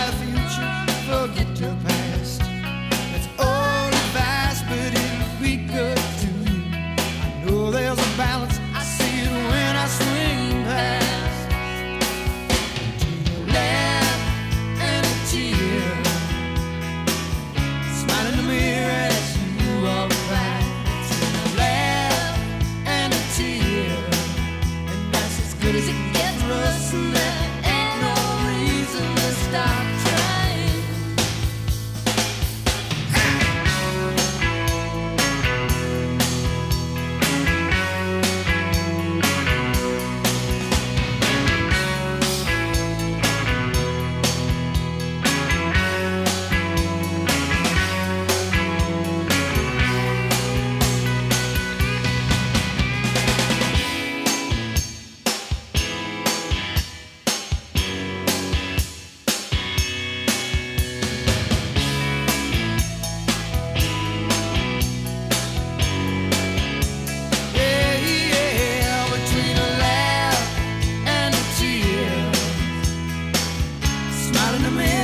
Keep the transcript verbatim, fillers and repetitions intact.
the future, forget the past. That's old advice, but it'll be good to you. I know there's a balance, I see it when I swing past. Between a laugh and a tear, smile in the mirror as you walk by. Between a laugh and a tear, and that's as good as it gets for us, and there ain't no reason to stop trying. Yeah, yeah, between a laugh and a tear, smile in the mirror